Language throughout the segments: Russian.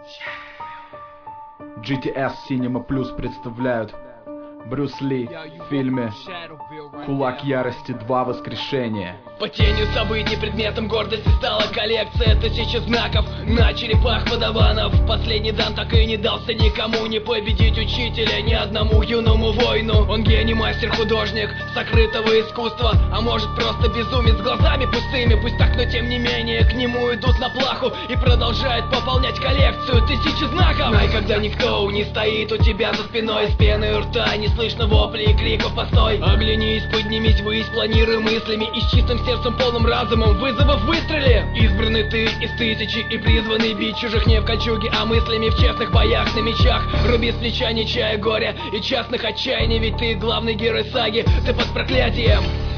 GTS Cinema Plus представляют Брюс Ли в фильме «Кулак ярости 2. Воскрешение». По тенью событий предметом гордости стала коллекция тысячи знаков на черепах подаванов. Последний дан так и не дался никому, не победить учителя, ни одному юному воину. Он гений, мастер, художник сокрытого искусства, а может просто безумец с глазами пустыми. Пусть так, но тем не менее к нему идут на плаху и продолжают пополнять коллекцию тысячи знаков. Знай, когда никто не стоит у тебя за спиной, с пеной у рта не слышно воплей и криков «постой». Оглянись, поднимись ввысь, планируй мыслями и с чистым сердцем, полным разумом вызовов выстрели. Избранный ты из тысячи и призванный бить чужих не в кольчуге, а мыслями в честных боях на мечах. Руби с плеча, не чая горя и частных отчаяний, ведь ты главный герой саги, ты под проклятием.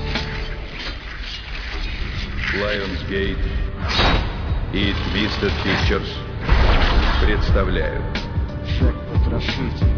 Lionsgate и Twisted Pictures представляют Джек-потрошитель.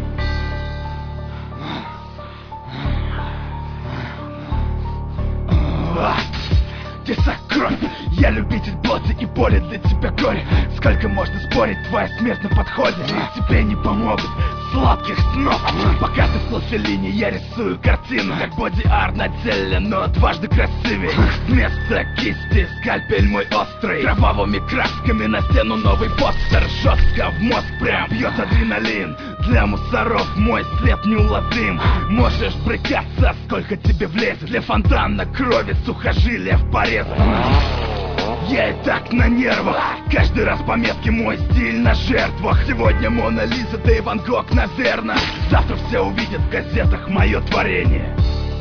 Тесак кровь, я любитель боли и боли, для тебя горе. Сколько можно спорить, твоя смерть на подходе, и тебе не помогут сладких снов. Пока ты в пластилине, я рисую картину, как боди-арт на теле, но дважды красивее. Вместо кисти скальпель мой острый, кровавыми красками на стену новый постер. Жестко в мозг прям бьет адреналин, для мусоров мой след неуловим. Можешь брыкаться, сколько тебе влезет, для фонтана крови сухожилия в порезах. Я и так на нервах, каждый раз пометки, мой стиль на жертвах. Сегодня Мона Лиза, да и Ван Гог, наверно. Завтра все увидят в газетах мое творение.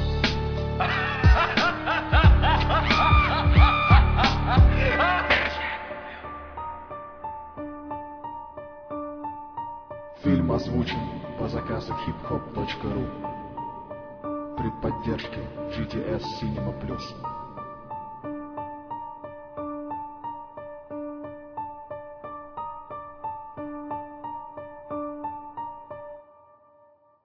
Фильм озвучен по заказу hiphop.ru при поддержке GTS Cinema Plus.